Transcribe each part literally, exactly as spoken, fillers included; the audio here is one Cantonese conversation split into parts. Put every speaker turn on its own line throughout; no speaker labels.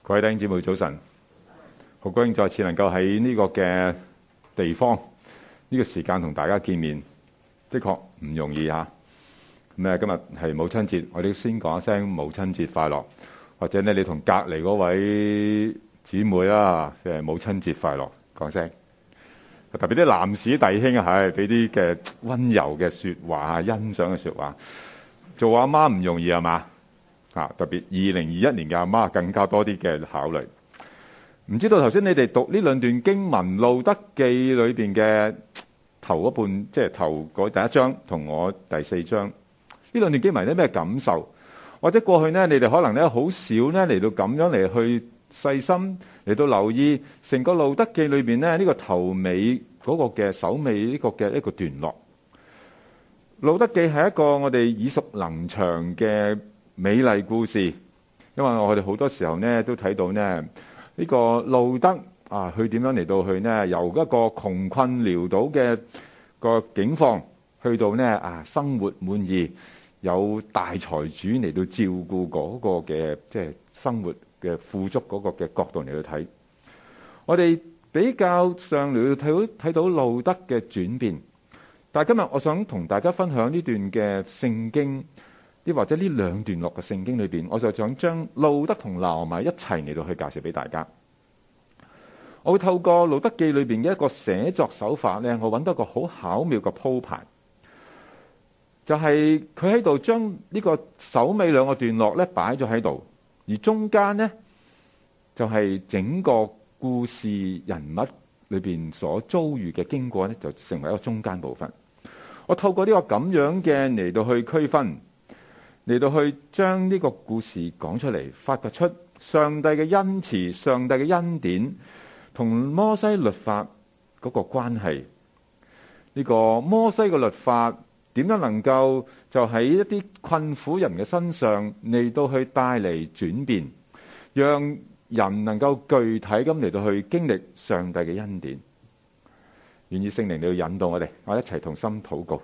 各位弟兄姊妹早晨，好高興再次能夠喺呢個嘅地方呢個時間同大家見面，的確唔容易嚇。咁啊，今日係母親節，我哋先講一聲母親節快樂，或者咧你同隔離嗰位姊妹啊，誒母親節快樂講聲。特別啲男士弟兄啊，係俾啲嘅溫柔嘅説話、欣賞嘅説話。做阿媽唔容易係嘛？啊，特別二零二一年嘅阿媽更加多啲嘅考慮。唔知道頭先你哋讀呢兩段經文《路得記》裏邊嘅頭嗰半，即係頭嗰第一章同我第四章呢兩段經文有咩感受？或者過去呢，你哋可能咧好少呢嚟到咁樣嚟去細心嚟到留意成個《路得記》裏邊呢，呢個頭尾嗰個嘅首尾呢個嘅一個段落。《路得記》係一個我哋耳熟能詳嘅美麗故事，因為我哋好多時候呢都睇到呢呢個路得啊，佢點樣嚟到去呢？由一個窮困潦倒嘅個境況，去到呢啊生活滿意，有大財主嚟到照顧嗰個嘅即係生活嘅富足嗰個嘅角度嚟到睇。我哋比較上嚟到睇到睇到路得嘅轉變，但係今日我想同大家分享呢段嘅聖經。啲或者呢兩段落嘅聖經裏邊，我就想將路得同拿俄米一齊嚟到去介紹俾大家。我會透過路得記裏邊嘅一個寫作手法咧，我揾到一個好巧妙嘅鋪排，就係佢喺度將呢個首尾兩個段落咧擺咗喺度，而中間呢，就係、是、整個故事人物裏邊所遭遇嘅經過咧，就成為一個中間部分。我透過呢個咁樣嘅嚟到去區分。嚟到去將呢個故事講出嚟，發掘出上帝嘅恩慈、上帝嘅恩典同摩西律法嗰個關係。呢個摩西嘅律法點樣能夠就喺一啲困苦人嘅身上嚟到去帶嚟轉變，讓人能夠具體咁嚟到去經歷上帝嘅恩典。願意聖靈嚟到引導我哋，我一齊同心禱告。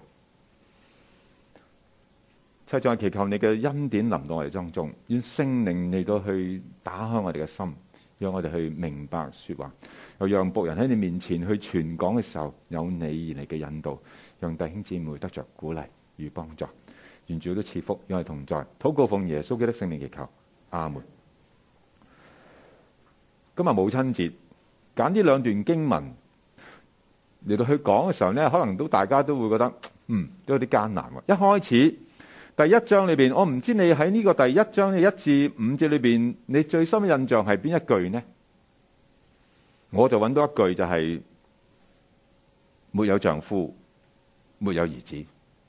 就再祈求你嘅恩典臨到我哋當中，願聖靈嚟到去打開我哋嘅心，讓我哋去明白說話，又讓僕人喺你面前去傳講嘅時候，有你而嚟嘅引導，讓弟兄姊妹得着鼓勵與幫助。願主都賜福，與我哋同在。禱告奉耶穌基督聖名祈求，阿門。今日母親節，揀呢兩段經文嚟到去講嘅時候呢，可能都大家都會覺得，嗯，都有啲艱難。一開始。第一章裏邊，我唔知你喺呢個第一章嘅一至五節裏邊，你最深嘅印象係邊一句呢？我就揾到一句就係、是、沒有丈夫，沒有兒子。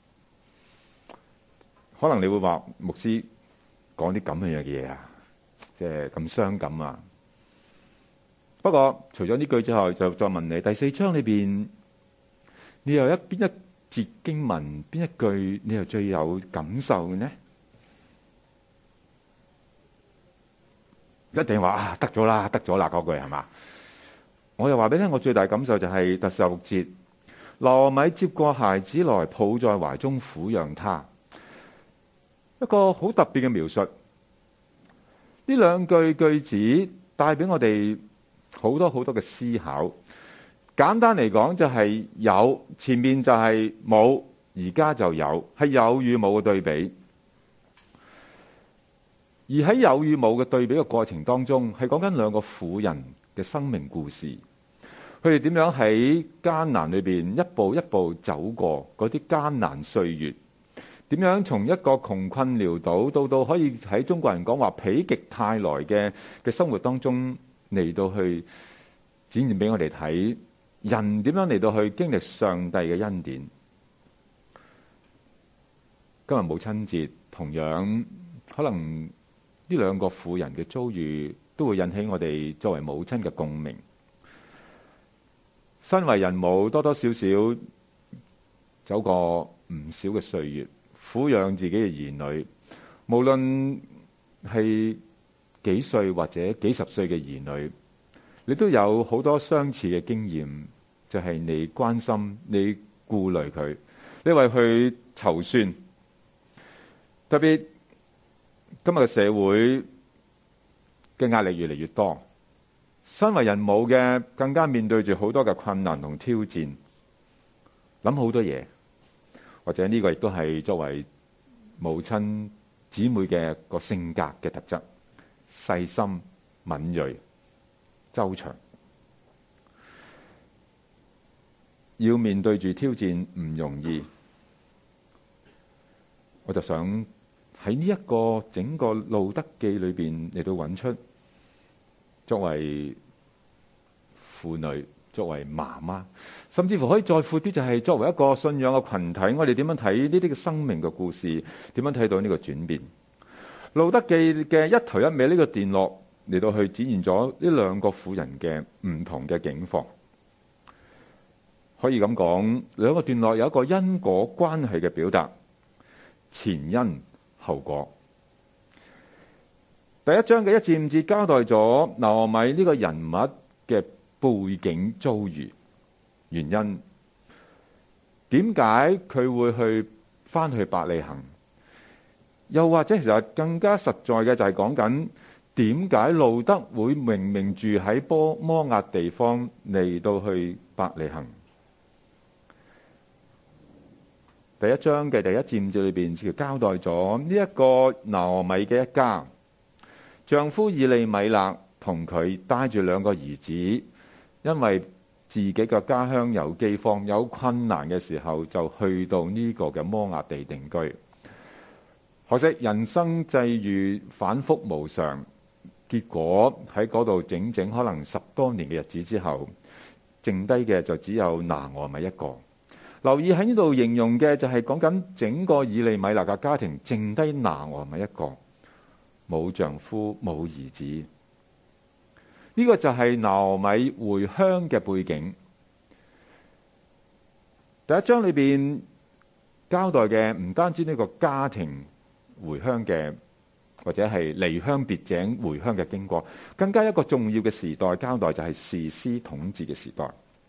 可能你會話牧師講啲咁樣嘅嘢啊，即係咁傷感啊。不過除咗呢句之後，就再問你第四章裏邊，你又一邊一節經文邊一句你又最有感受嘅呢？一定話啊，得咗啦，得咗啦嗰句係嘛？我又話俾你聽，我最大感受就係第十六節，拿俄米接過孩子來，抱在懷中撫養他。一個好特別嘅描述。呢兩句句子帶俾我哋好多好多嘅思考。簡單嚟講就係有，前面就係冇，而家就有，係有與冇嘅對比。而喺有與冇嘅對比嘅過程當中，係講緊兩個婦人嘅生命故事。佢哋點樣喺艱難裏邊一步一步走過嗰啲艱難歲月？點樣從一個窮困潦倒到到可以喺中國人講話否極泰來嘅嘅生活當中嚟到去展現俾我哋睇？人點樣嚟到去經歷上帝嘅恩典？今日母親節，同樣可能呢兩個婦人嘅遭遇都會引起我哋作為母親嘅共鳴。身為人母，多多少少走過唔少嘅歲月，撫養自己嘅兒女，無論係幾歲或者幾十歲嘅兒女，你都有好多相似嘅經驗。就係你關心、你顧慮佢，你為佢籌算。特別今日嘅社會嘅壓力越嚟越多，身為人母嘅更加面對住好多嘅困難同挑戰，諗好多嘢，或者呢個亦都係作為母親姊妹嘅個性格嘅特質，細心、敏銳、周詳，要面對住挑戰唔容易。我就想喺呢一個整個路得記裏邊嚟到揾出，作為婦女、作為媽媽，甚至乎可以再闊啲，就係作為一個信仰嘅群體，我哋點樣睇呢啲嘅生命嘅故事？點樣睇到呢個轉變？路得記嘅一頭一尾呢個段落嚟到去展現咗呢兩個婦人嘅唔同嘅境況。可以咁講，兩個段落有一個因果關係嘅表達。前因後果。第一章嘅一至五節交代咗拿俄米呢個人物嘅背景遭遇、原因，點解佢會去翻去伯利恆？又或者其實更加實在嘅就係講緊點解路得會明明住喺波摩押地方嚟到去伯利恆？第一章嘅第一至五節裏邊，就交代咗呢一個拿俄米嘅一家，丈夫以利米勒同佢帶住兩個兒子，因為自己嘅家鄉有饑荒、有困難嘅時候，就去到呢個嘅摩押地定居。可惜人生際遇反覆無常，結果喺嗰度整整可能十多年嘅日子之後，剩低嘅就只有拿俄米一個。留意喺呢度形容嘅就係講緊整個以利米勒嘅家庭，剩低拿俄米一個，冇丈夫冇兒子。呢、這個就係拿俄米回鄉嘅背景。第一章裏邊交代嘅唔單止呢個家庭回鄉嘅，或者係離鄉別井回鄉嘅經過，更加一個重要嘅時代交代就係士師統治嘅時代。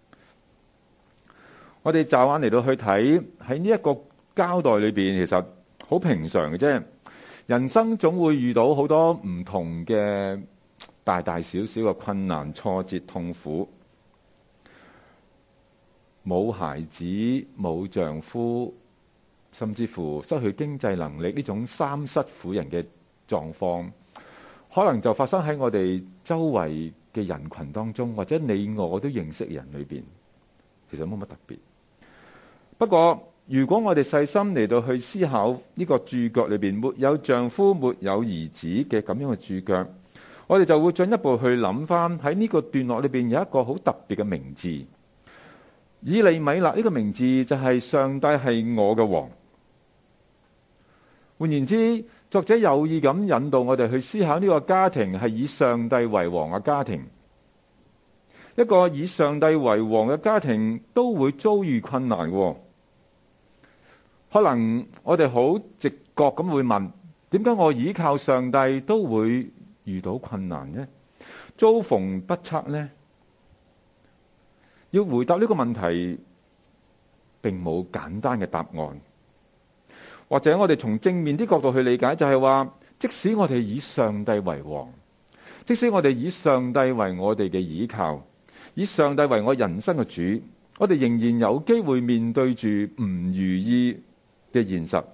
我哋驟眼嚟到去睇喺呢一個交代裏邊，其實好平常嘅啫。人生總會遇到好多唔同嘅大大小小嘅困難、挫折、痛苦。冇孩子、冇丈夫，甚至乎失去經濟能力呢種三失婦人嘅狀況，可能就發生喺我哋周圍嘅人群當中，或者你我都認識嘅人裏邊，其實冇乜特別。不過，如果我哋細心嚟到去思考呢個注腳裏邊沒有丈夫、沒有兒子嘅咁樣嘅注腳，我哋就會進一步去諗翻喺呢個段落裏邊有一個好特別嘅名字，以利米勒呢個名字就係上帝係我嘅王。換言之，作者有意咁引導我哋去思考呢個家庭係以上帝為王嘅家庭。一個以上帝為王嘅家庭都會遭遇困難嘅。可能我哋好直覺咁會問：點解我倚靠上帝都會遇到困難呢？遭逢不測呢？要回答呢個問題，並冇簡單嘅答案。或者我哋從正面啲角度去理解，就係話，即使我哋以上帝為王，即使我哋以上帝為我哋嘅倚靠，以上帝為我人生嘅主，我哋仍然有機會面對住唔如意嘅現實。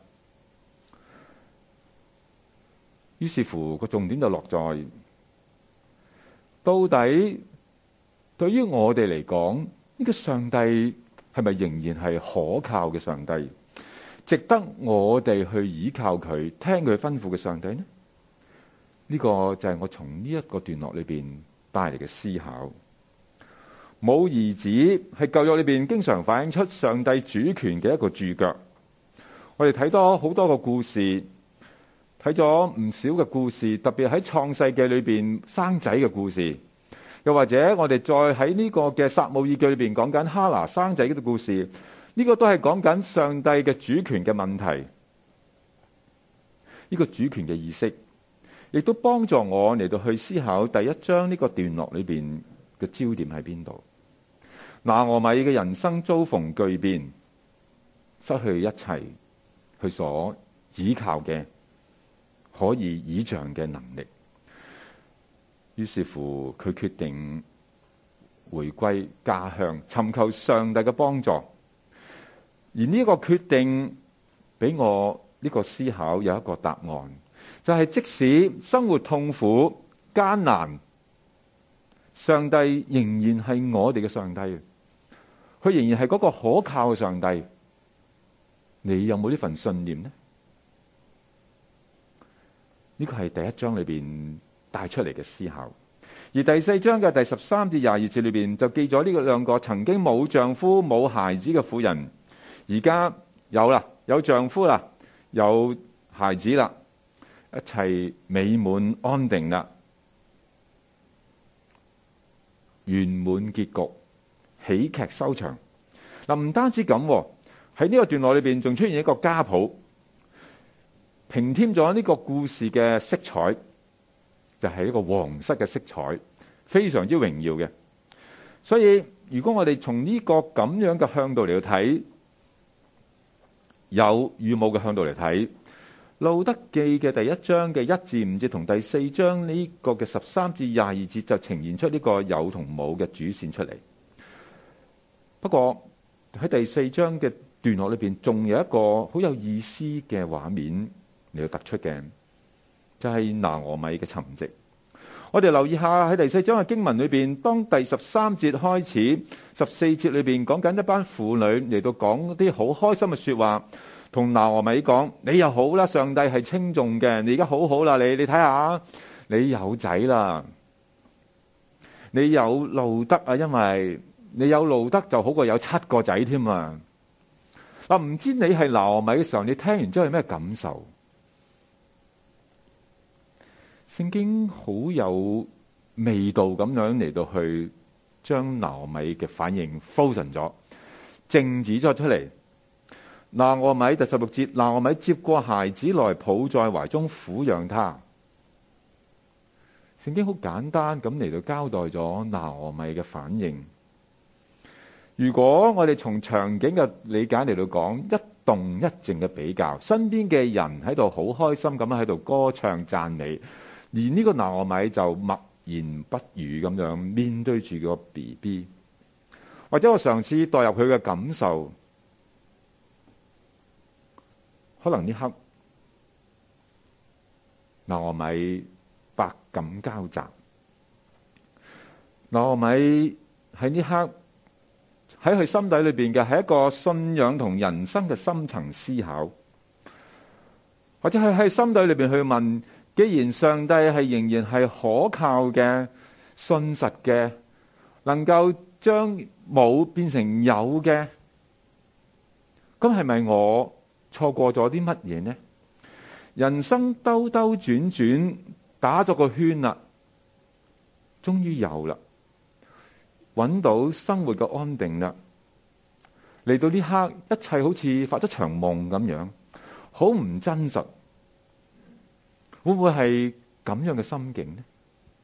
於是乎個重點就落在，到底對於我哋嚟講，呢個上帝係咪仍然係可靠嘅上帝，值得我哋去倚靠佢、聽佢吩咐嘅上帝呢？呢個就係我從呢一個段落裏邊帶嚟嘅思考。冇兒子係舊約裏邊經常反映出上帝主權嘅一個注腳。我哋睇多好多個故事，睇咗唔少嘅故事，特別喺創世記裏邊生仔嘅故事，又或者我哋再喺呢個嘅撒母耳記裏邊講緊哈拿生仔嘅故事，呢個都係講緊上帝嘅主權嘅問題。呢個主權嘅意識，亦都幫助我嚟到去思考第一章呢個段落裏邊嘅焦點喺邊度。拿俄米嘅人生遭逢巨變，失去一切。佢所依靠嘅可以倚仗嘅能力， 於是乎佢決定回歸家鄉，尋求上帝嘅幫助。而呢個決定俾我呢個思考有一個答案，就係即使生活痛苦艱難，上帝仍然係我哋嘅上帝，佢仍然係嗰個可靠嘅上帝。你有冇呢份信念呢？呢個係第一章裏邊帶出嚟嘅思考。而第四章嘅第十三至廿二節裏邊就記咗呢個兩個曾經冇丈夫冇孩子嘅婦人，而家有啦，有丈夫啦，有孩子啦，一切美滿安定啦，圓滿結局，喜劇收場。嗱，唔單止咁，喺呢個段落裏邊仲出現一個家譜，平添咗呢個故事嘅色彩，就係一個皇室嘅色彩，非常之榮耀嘅。所以如果我哋從呢個咁樣嘅向度嚟到睇，有與冇嘅向度嚟睇，路得記嘅第一章嘅一至五節同第四章呢個嘅十三至廿二節就呈現出呢個有同冇嘅主線出嚟。不過喺第四章嘅段落裏邊，仲有一個好有意思嘅畫面嚟到突出嘅，就係拿俄米嘅沉寂。我哋留意下喺第四章嘅經文裏邊，當第十三節開始，十四節裏邊講緊一班婦女嚟到講啲好開心嘅說話，同拿俄米講：你又好啦，上帝係稱頌嘅，你而家好好啦，你你睇下，你有仔啦，你有路得啊，因為你有路得就好過有七個仔添啊！嗱，唔知你係拿俄米嘅時候，你聽完之後有咩感受？聖經好有味道咁樣嚟到去將拿俄米嘅反應 frozen 咗，靜止咗出嚟。拿俄米第十六節，拿俄米接過孩子來，抱在懷中撫養他。聖經好簡單咁嚟到交代咗拿俄米嘅反應。如果我哋從場景嘅理解嚟到講，一動一靜嘅比較，身邊嘅人喺度好開心咁喺度歌唱讚美，而呢個拿俄米就默言不語咁樣面對住個 B B， 或者我嘗試代入佢嘅感受，可能呢刻拿俄米百感交集，拿俄米喺呢刻喺佢心底裏邊嘅係一個信仰同人生嘅深層思考，或者係喺心底裏邊去問：既然上帝係仍然係可靠嘅、信實嘅，能夠將冇變成有嘅，咁係咪我錯過咗啲乜嘢呢？人生兜兜轉轉打咗個圈啦，終於有啦。揾到生活嘅安定啦，嚟到呢刻，一切好似發咗場夢咁樣，好唔真實。會唔會係咁樣嘅心境呢？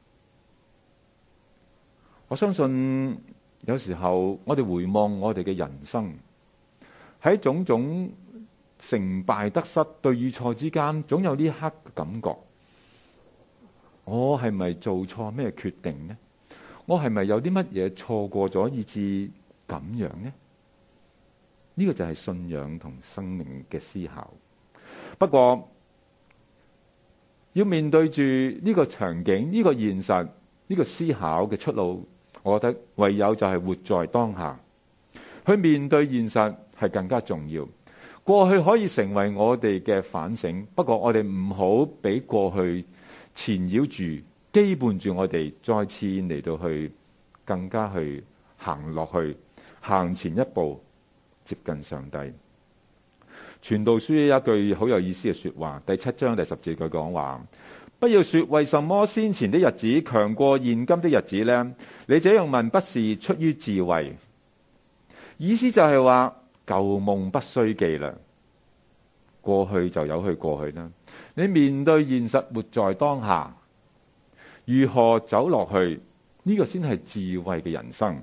我相信有時候我哋回望我哋嘅人生，喺種種成敗得失、對與錯之間，總有呢一刻嘅感覺。我係咪做錯咩決定呢？我係咪有啲乜嘢錯過咗，以致咁樣呢？呢個就係信仰同生命嘅思考。不過要面對住呢個場景、呢個現實、呢個思考嘅出路，我覺得唯有就係活在當下，去面對現實係更加重要。過去可以成為我哋嘅反省，不過我哋唔好俾過去纏繞住、羈絆住我哋，再次嚟到去更加去行落去，行前一步，接近上帝。傳道書有一句好有意思嘅說話，第七章第十節佢講話：不要說為什麼先前的日子強過現今的日子呢？你這樣問不是出於智慧。意思就係話舊夢不須記啦，過去就由佢過去啦。你面對現實，活在當下，如何走落去？呢個先係智慧嘅人生。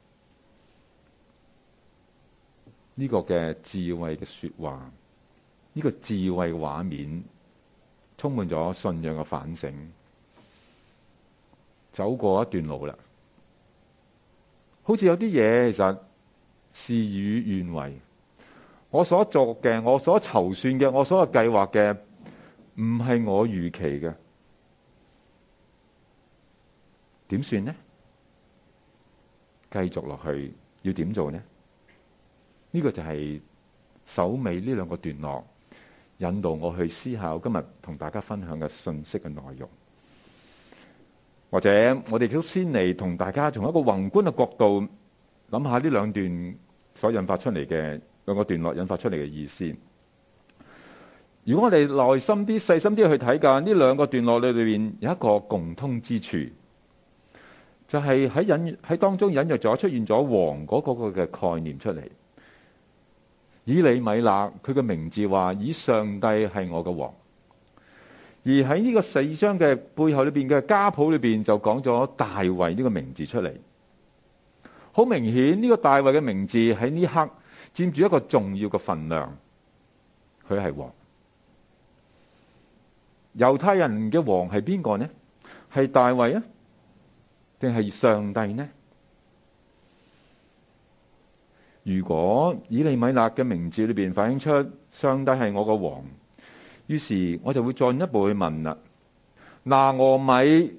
呢個嘅智慧嘅說話，呢個智慧嘅畫面，充滿咗信仰嘅反省。 走過一段路啦，好似有啲嘢其實事與願違，我所做嘅，我所籌算嘅，我所有計劃嘅，唔係我預期嘅，點算呢？繼續落去要點做呢？呢個就係首尾呢兩個段落引導我去思考今日同大家分享嘅信息嘅內容。或者我哋都先嚟同大家從一個宏觀嘅角度諗下呢兩段所引發出嚟嘅兩個段落引發出嚟嘅意思。如果我哋耐心啲、細心啲去睇㗎，呢兩個段落裏邊有一個共通之處，就係喺隱喺當中隱約咗出現咗王嗰個嘅概念出嚟。以利米勒佢嘅名字話以上帝係我嘅王，而喺呢個四章嘅背後裏邊嘅家譜裏邊就講咗大衛呢個名字出嚟。好明顯呢個大衛嘅名字喺呢刻佔住一個重要嘅份量，佢係王。猶太人嘅王係邊個呢？係大衛啊，定係上帝呢？如果以利米勒嘅名字裏邊反映出上帝係我個王，於是我就會進一步去問啦。拿俄米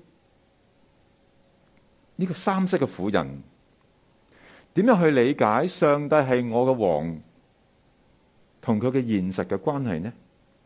呢個三色嘅婦人，點樣去理解上帝係我嘅王同佢嘅現實嘅關係呢？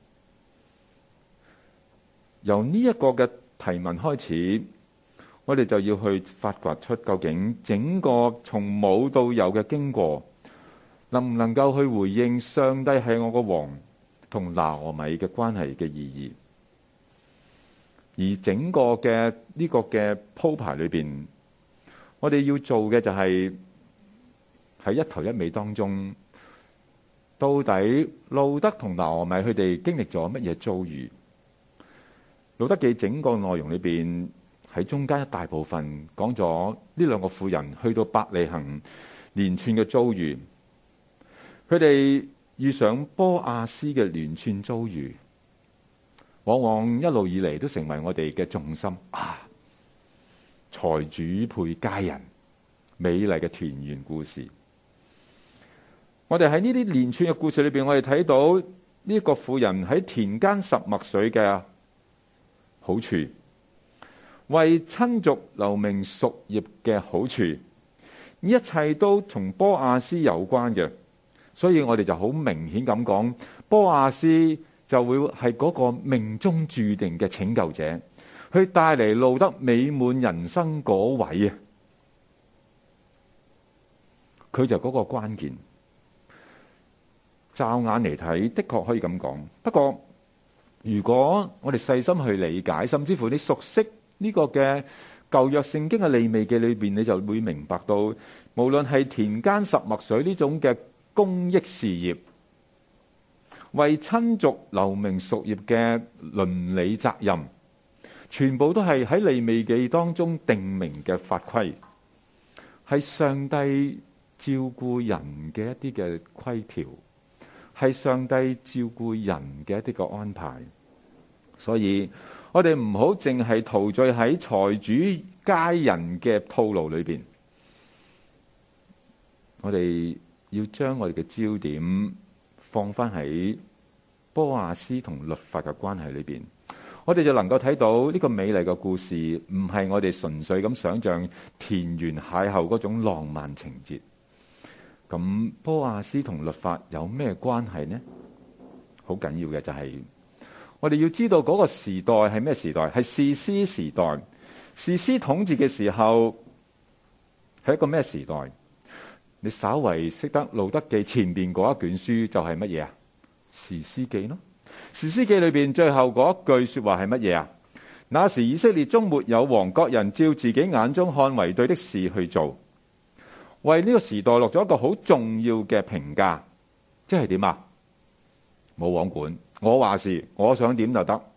由呢一個嘅提問開始，我哋就要去發掘出究竟整個從冇到有嘅經過，能唔能夠去回應上帝係我個王同拿俄米嘅關係嘅意義。而整個嘅呢個嘅鋪排裏邊，我哋要做嘅就係喺一頭一尾當中，到底路德同拿俄米佢哋經歷咗乜嘢遭遇？路德記整個內容裏邊喺中間一大部分講咗呢兩個婦人去到伯利恆連串嘅遭遇，佢哋遇上波亞斯嘅連串遭遇，往往一路以嚟都成為我哋嘅重心啊！財主配佳人，美麗嘅田園故事。我哋喺呢啲連串嘅故事裏邊，我哋睇到呢個婦人喺田間拾麥穗嘅好處，為親族留名屬業嘅好處，呢一切都同波亞斯有關嘅，所以我哋就好明顯咁講，波亞斯就會係嗰個命中注定嘅拯救者，去帶嚟路德美滿人生嗰位啊！佢就嗰個關鍵。驟眼嚟睇，的確可以咁講。不過，如果我哋細心去理解，甚至乎你熟悉呢個嘅舊約聖經嘅利未記裏邊，你就會明白到，無論係田間拾麥穗呢種嘅公益事業，為親族留名屬業嘅倫理責任，全部都係喺利未記當中定明嘅法規，係上帝照顧人嘅一啲嘅規條，係上帝照顧人嘅一啲嘅安排。所以我哋唔好淨係陶醉喺財主佳人嘅套路裏邊，我哋要將我哋嘅焦點放翻喺波亞斯同律法嘅關係裏邊，我哋就能夠睇到呢個美麗嘅故事唔係我哋純粹咁想象田園邂逅嗰種浪漫情節。咁波亞斯同律法有咩關係呢？好緊要嘅就係我哋要知道嗰個時代係咩時代，係士師時代。士師統治嘅時候係一個咩時代？你稍為識得路德記前邊嗰一卷書就係乜嘢啊？士師記咯。士師記裏邊最後嗰一句說話係乜嘢啊？那時以色列中沒有王，各人照自己眼中看為對的事去做，為呢個時代落咗一個好重要嘅評價，即係點啊？冇王管，我話事，我想點就得。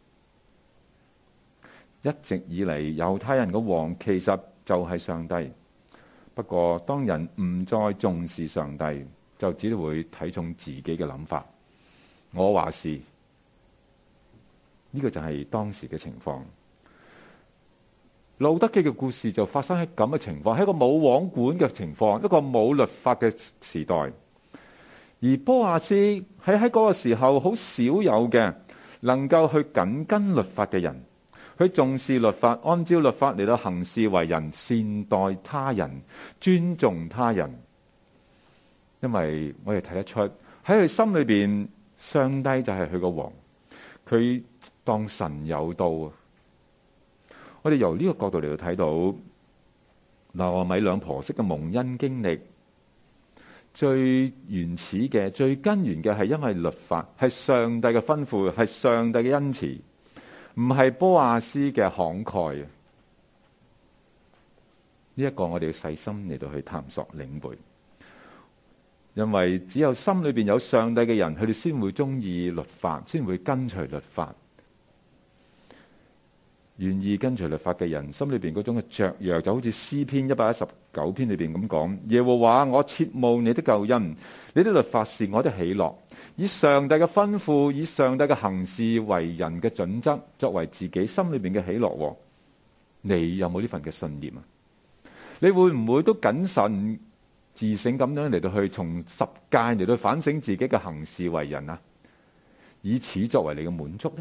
一直以嚟，猶太人嘅王其實就係上帝。不過當人唔再重視上帝，就只會睇重自己嘅諗法。我話事，呢個就係當時嘅情況。 路得記嘅故事就發生喺咁嘅情況，喺一個冇王管嘅情況，一個冇律法嘅時代。而波亞斯喺喺嗰個時候好少有嘅能夠去緊跟律法嘅人，佢重視律法，按照律法嚟到行事為人，善待他人，尊重他人。因為我哋睇得出喺佢心裏邊，上帝就係佢個王，佢當神有道。我哋由呢個角度嚟到睇到拿俄米兩婆媳嘅蒙恩經歷，最原始嘅、最根源嘅係因為律法，係上帝嘅吩咐，係上帝嘅恩慈，唔係波亞斯嘅慷慨。呢、這、一個我哋要細心嚟到去探索領會，因為只有心裏邊有上帝嘅人，佢哋先會中意律法，先會跟隨律法。願意跟隨律法嘅人，心裏邊嗰種嘅雀躍，就好似詩篇一百一十九篇裏邊咁講：耶和華，我切慕你的救恩，你的律法是我的喜樂。以上帝嘅吩咐，以上帝嘅行事為人嘅準則，作為自己心裏邊嘅喜樂。你有冇呢份嘅信念啊？你會唔會都謹慎自省咁樣嚟到去從十誡嚟到反省自己嘅行事為人啊？以此作為你嘅滿足呢？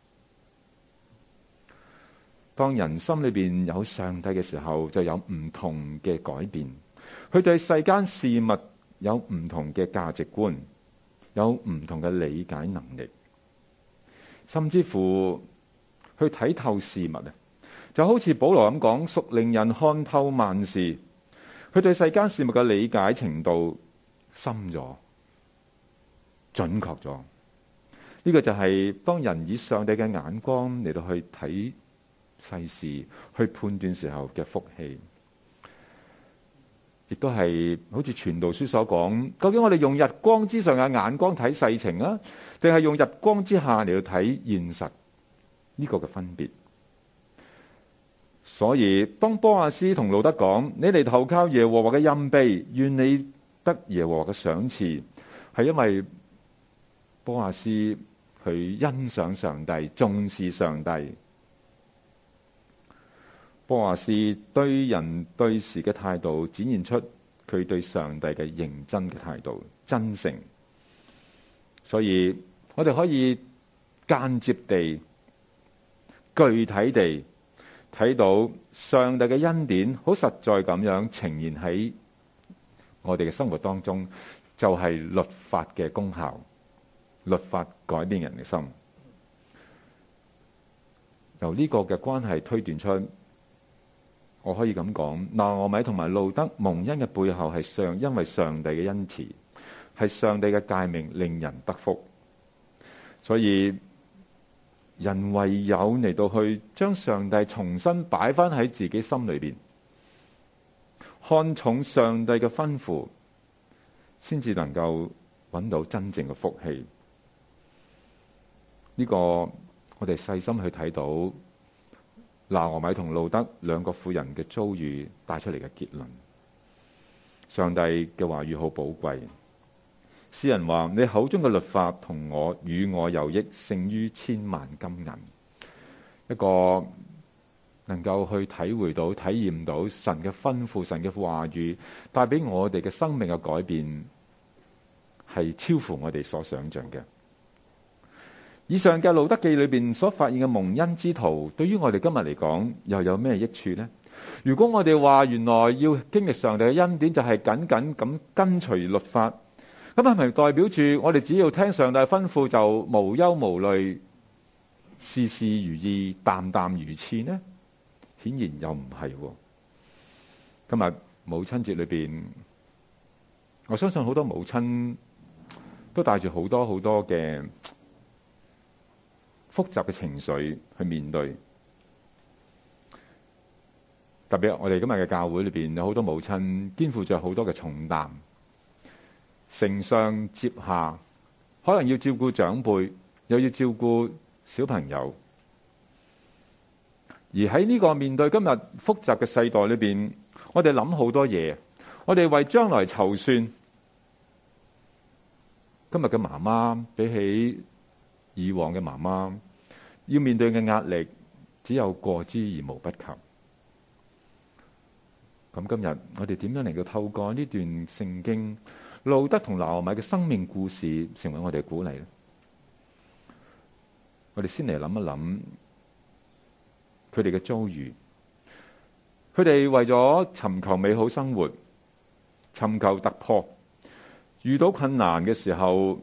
當人心裏邊有上帝嘅時候，就有唔同嘅改變。佢對世間事物有唔同嘅價值觀，有唔同嘅理解能力，甚至乎去睇透事物啊！就好似保羅咁講，屬靈人看透萬事。佢對世間事物嘅理解程度深咗、準確咗。呢個就係當人以上帝嘅眼光嚟到去睇世事，去判斷時候嘅福氣，亦都係好似傳道書所講，究竟我哋用日光之上嘅眼光睇世情啊，定係用日光之下嚟到睇現實？呢個嘅分別。所以當波亞斯同路得講，你嚟投靠耶和華嘅蔭庇，願你得耶和華嘅賞賜，係因為波亞斯佢欣賞上帝，重視上帝。波亞斯對人對事嘅態度，展現出佢對上帝嘅認真嘅態度，真誠。所以我哋可以間接地、具體地睇到上帝嘅恩典，好實在咁樣呈現喺我哋嘅生活當中，就係律法嘅功效。律法改變人嘅心，由呢個嘅關係推斷出。我可以咁講，拿俄米同埋路得蒙恩嘅背後係上，因為上帝嘅恩慈，係上帝嘅誡命令人得福。所以人唯有嚟到去將上帝重新擺翻喺自己心裏邊，看重上帝嘅吩咐，先至能夠揾到真正嘅福氣。呢個我哋細心去睇到拿俄米同路得兩個婦人嘅遭遇帶出嚟嘅結論。上帝嘅話語好寶貴。詩人話：你口中嘅律法同我與我有益，勝於千萬金銀。一個能夠去體會到、體驗到神嘅吩咐、神嘅話語帶俾我哋嘅生命嘅改變，係超乎我哋所想象嘅。以上嘅路得記裏邊所發現嘅蒙恩之途，對於我哋今日嚟講又有咩益處呢？如果我哋話原來要經歷上帝嘅恩典，就係緊緊咁跟隨律法，咁係咪代表住我哋只要聽上帝吩咐就無憂無慮、事事如意、淡淡如此呢？顯然又唔係。今日母親節裏邊，我相信好多母親都帶住好多好多嘅複雜嘅情緒去面對，特別我哋今日嘅教會裏邊有好多母親肩負着好多嘅重擔，承上接下，可能要照顧長輩，又要照顧小朋友，而喺呢個面對今日複雜嘅世代裏邊，我哋諗好多嘢，我哋為將來籌算。今日嘅媽媽比起以往嘅媽媽要面對嘅壓力只有過之而無不及。 咁今日我哋點樣能夠透過呢段聖經路得同拿俄米嘅生命故事成為我哋嘅鼓勵呢？我哋先嚟諗一諗佢哋嘅遭遇。佢哋為咗尋求美好生活，尋求突破，遇到困難嘅時候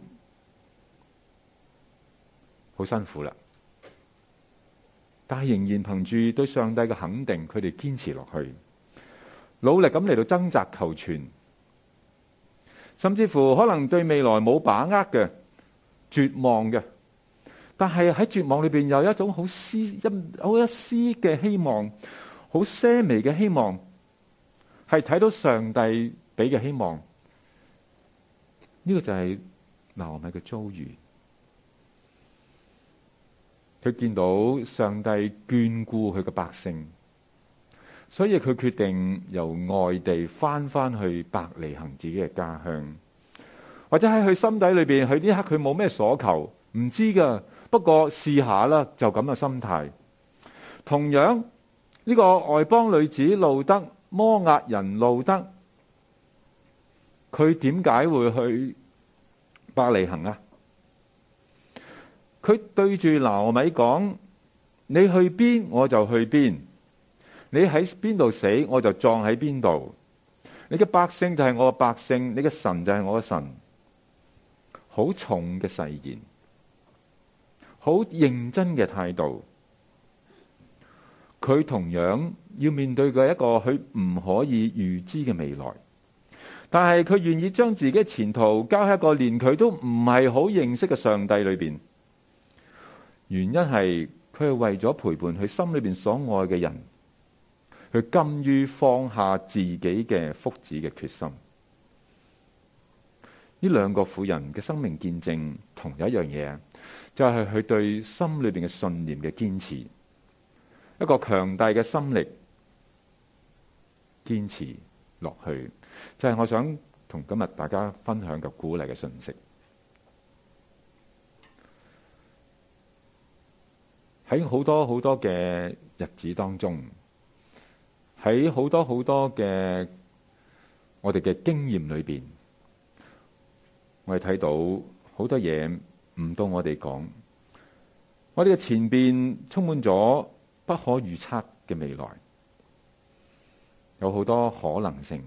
好辛苦啦，但係仍然憑住對上帝嘅肯定，佢哋堅持落去，努力咁嚟到掙扎求存，甚至乎可能對未來冇把握嘅絕望嘅，但係喺絕望裏邊有一種好絲一好一絲嘅希望，好些微嘅希望，係睇到上帝俾嘅希望。呢個就係拿俄米嘅遭遇。佢見到上帝眷顧佢嘅百姓，所以佢決定由外地翻翻去伯利恆自己嘅家鄉，或者喺佢心底裏邊，佢呢刻佢冇咩所求，唔知噶，不過試下啦，就咁嘅心態。同樣呢個外邦女子路得，摩押人路得，佢點解會去伯利恆啊？佢對住拿俄米講：你去邊我就去邊，你喺邊度死我就葬喺邊度。你嘅百姓就係我嘅百姓，你嘅神就係我嘅神。好重嘅誓言，好認真嘅態度。佢同樣要面對嘅一個佢唔可以預知嘅未來，但係佢願意將自己嘅前途交喺一個連佢都唔係好認識嘅上帝裏邊。原因係佢係為咗陪伴佢心裏邊所愛嘅人，佢甘於放下自己嘅福祉嘅決心。呢兩個婦人嘅生命見證同一樣嘢，就係佢對心裏邊嘅信念嘅堅持，一個強大嘅心力堅持落去，就係我想同今日大家分享嘅鼓勵嘅信息。喺好多好多嘅日子當中，喺好多好多嘅我哋嘅經驗裏邊，我哋睇到好多嘢唔到我哋講，我哋嘅前邊充滿咗不可預測嘅未來，有好多可能性，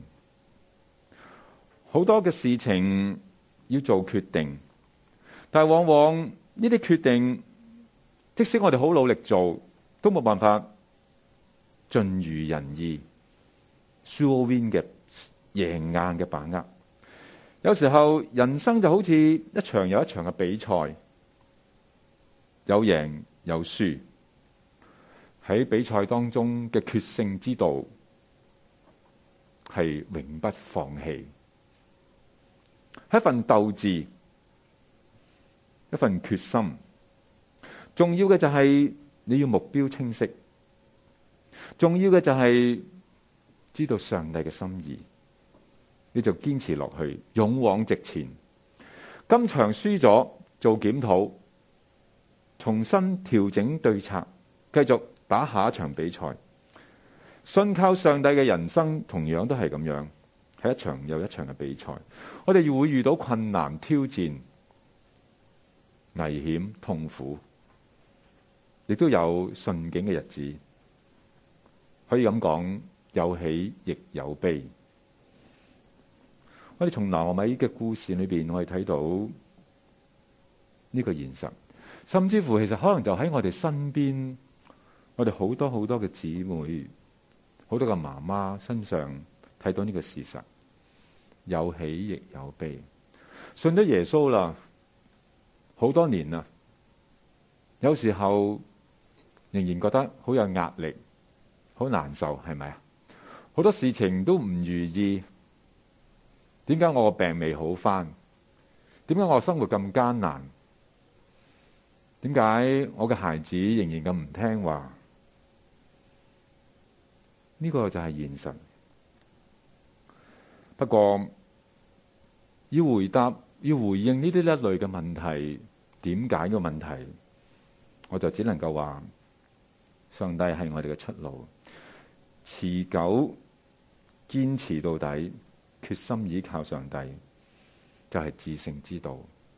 好多嘅事情要做決定，但係往往呢啲決定，即使我哋好努力做，都冇辦法盡如人意 sure win 嘅贏硬嘅把握。有時候人生就好似一場又一場嘅比賽，有贏有輸。喺比賽當中嘅決勝之道係永不放棄，係一份鬥志，一份決心。重要嘅就係你要目標清晰，重要嘅就係知道上帝嘅心意，你就堅持落去，勇往直前。今場輸咗，做檢討，重新調整對策，繼續打下一場比賽。信靠上帝嘅人生同樣都係咁樣，係一場又一場嘅比賽。我哋會遇到困難、挑戰、危險、痛苦，亦都有順境嘅日子，可以咁講，有喜亦有悲。我哋從拿俄米嘅故事裏邊，我哋睇到呢個現實，甚至乎其實可能就喺我哋身邊，我哋好多好多嘅姊妹，好多嘅媽媽身上睇到呢個事實，有喜亦有悲。信咗耶穌啦，好多年啦，有時候仍然覺得好有壓力，好難受，係咪啊？好多事情都唔如意，點解我個病未好返？點解我生活咁艱難？點解我嘅孩子仍然咁唔聽話？呢個就係現實。不過要回答、要回應呢啲一類嘅問題，點解嘅問題，我就只能夠話，上帝係我哋嘅出路，持久堅持到底，決心倚靠上帝，就係至聖之道。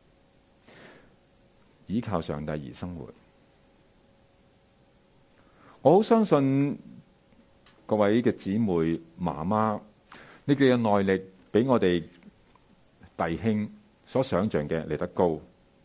倚靠上帝而生活，我好相信各位嘅姊妹媽媽，你哋嘅耐力比我哋弟兄所想象嘅嚟得高。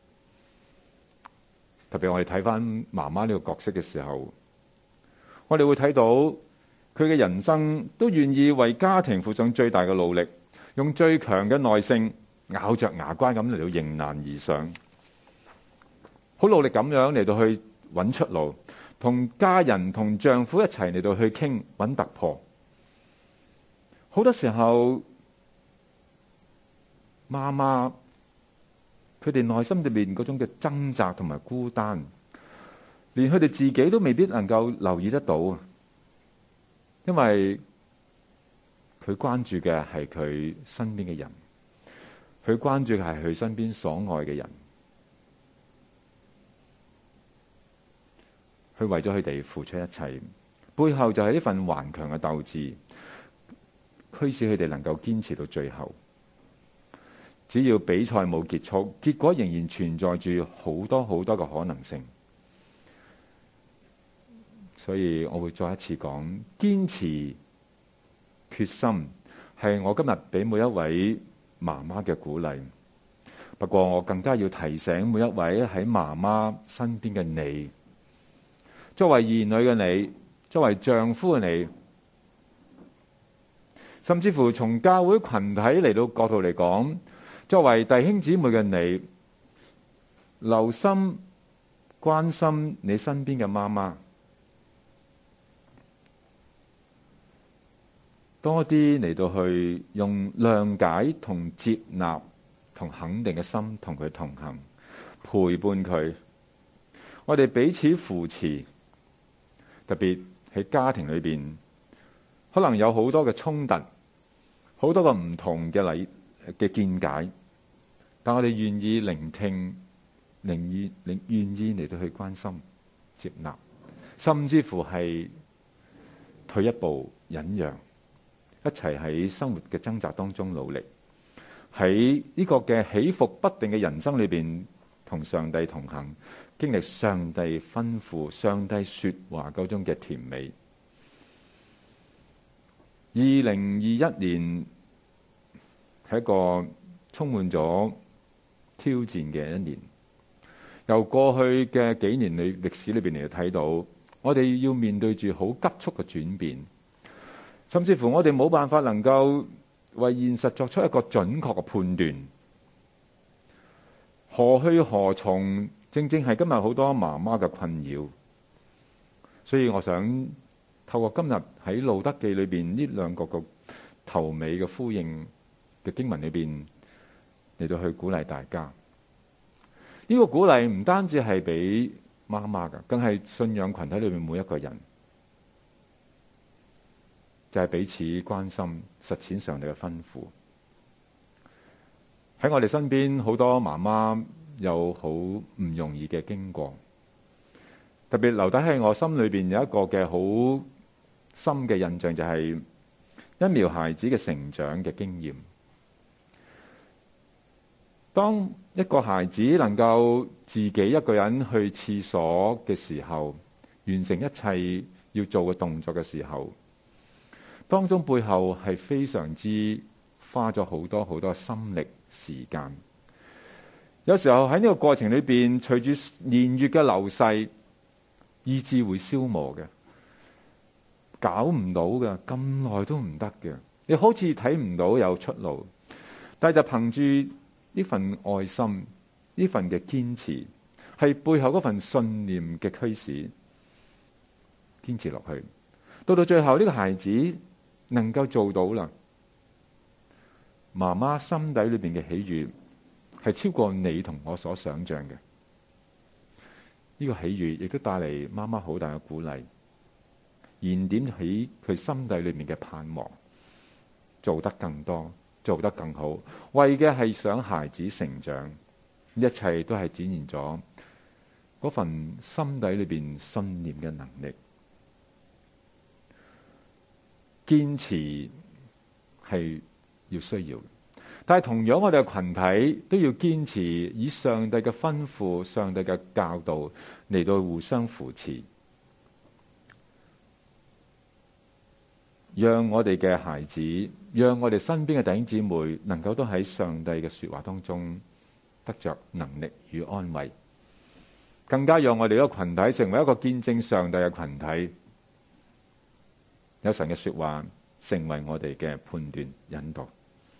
特別我哋睇翻媽媽呢個角色嘅時候，我哋會睇到佢嘅人生都願意為家庭付上最大嘅努力，用最強嘅耐性，咬着牙關咁嚟到迎難而上，好努力咁樣嚟到去揾出路，同家人同丈夫一齊嚟到去傾揾突破。好多時候，媽媽佢哋內心裏面嗰種嘅掙扎同埋孤單，連佢哋自己都未必能夠留意得到，因為佢關注嘅係佢身邊嘅人，佢關注嘅係佢身邊所愛嘅人，佢為咗佢哋付出一切，背後就係呢份頑強嘅鬥志，驅使佢哋能夠堅持到最後。只要比賽冇結束，結果仍然存在住好多好多嘅可能性。所以我會再一次講，堅持決心係我今日俾每一位媽媽嘅鼓勵。不過我更加要提醒每一位喺媽媽身邊嘅你，作為兒女嘅你，作為丈夫嘅你，甚至乎從教會群體嚟到角度嚟講，作為弟兄姊妹嘅你，留心關心你身邊嘅媽媽，多啲嚟到去用諒解同接納同肯定嘅心同佢同行，陪伴佢。我哋彼此扶持，特別喺家庭裏邊，可能有好多嘅衝突，好多個唔同嘅理嘅見解。但我哋願意聆聽，願意願意嚟到去關心、接納，甚至乎係退一步忍讓，一齊喺生活嘅掙扎當中努力，喺呢個嘅起伏不定嘅人生裏邊，同上帝同行，經歷上帝吩咐、上帝說話嗰種嘅甜美。二零二一年係一個充滿咗挑戰嘅一年，由過去嘅幾年裏歷史裏邊嚟睇到，我哋要面對住好急速嘅轉變，甚至乎我哋冇辦法能夠為現實作出一個準確嘅判斷，何去何從，正正係今日好多媽媽嘅困擾。所以我想透過今日喺路德記裏邊呢兩個個頭尾嘅呼應嘅經文裏邊，嚟到去鼓勵大家。呢個鼓勵唔單止係俾媽媽㗎，更係信仰群體裏面每一個人，就係彼此關心，實踐上帝嘅吩咐。喺我哋身邊好多媽媽有好唔容易嘅經過，特別留低喺我心裏邊有一個嘅好深嘅印象，就係一苗孩子嘅成長嘅經驗。當一個孩子能夠自己一個人去廁所嘅時候，完成一切要做嘅動作嘅時候，當中背後係非常之花咗好多好多心力時間。有時候喺呢個過程裏邊，隨住年月嘅流逝，意志會消磨嘅，搞唔到嘅，咁耐都唔得嘅，你好似睇唔到有出路，但係就憑住呢份愛心，呢份嘅堅持，係背後嗰份信念嘅驅使，堅持落去，到到最後呢個孩子能夠做到啦。媽媽心底裏邊嘅喜悅係超過你同我所想象嘅，呢個喜悅亦都帶嚟媽媽好大嘅鼓勵，燃點起佢心底裏面嘅盼望，做得更多，做得更好，為嘅係想孩子成長，一切都係展現咗嗰份心底裏邊信念嘅能力。堅持係要需要。但係同樣我哋嘅群體都要堅持以上帝嘅吩咐、上帝嘅教導嚟到互相扶持，讓我哋嘅孩子，讓我哋身邊嘅弟兄姊妹能夠都喺上帝嘅說話當中得着能力與安慰，更加讓我哋一個群體成為一個見證上帝嘅群體，有神嘅說話成為我哋嘅判斷引導。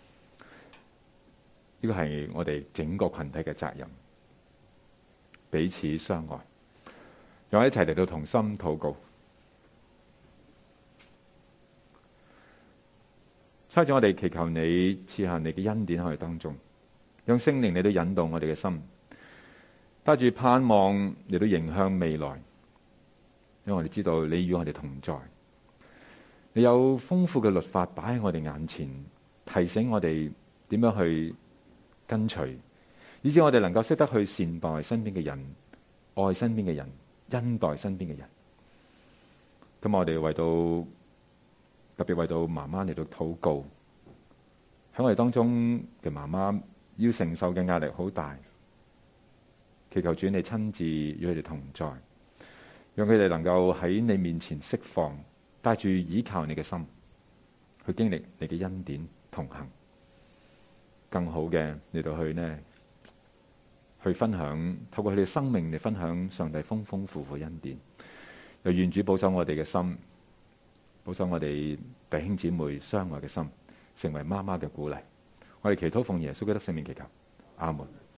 呢個係我哋整個群體嘅責任，彼此相愛。讓我一齊嚟到同心禱告。差咗我哋祈求你賜下你嘅恩典喺我哋當中，讓聖靈嚟到引導我哋嘅心，帶住盼望嚟到迎向未來。因為我哋知道你與我哋同在，你有豐富嘅律法擺喺我哋眼前，提醒我哋點樣去跟隨，以致我哋能夠識得去善待身邊嘅人，愛身邊嘅人，恩待身邊嘅人。咁我哋為到特別為到媽媽嚟到禱告，喺我哋當中嘅媽媽要承受嘅壓力好大，祈求主你親自與佢哋同在，讓佢哋能夠喺你面前釋放，帶住倚靠你嘅心，去經歷你嘅恩典同行。更好嘅嚟到去呢，去分享，透過佢哋生命嚟分享上帝豐豐富富恩典。又願主保守我哋嘅心，保守我哋弟兄姊妹相愛嘅心，成為媽媽嘅鼓勵。我哋祈禱奉耶穌基督聖名祈求，阿門。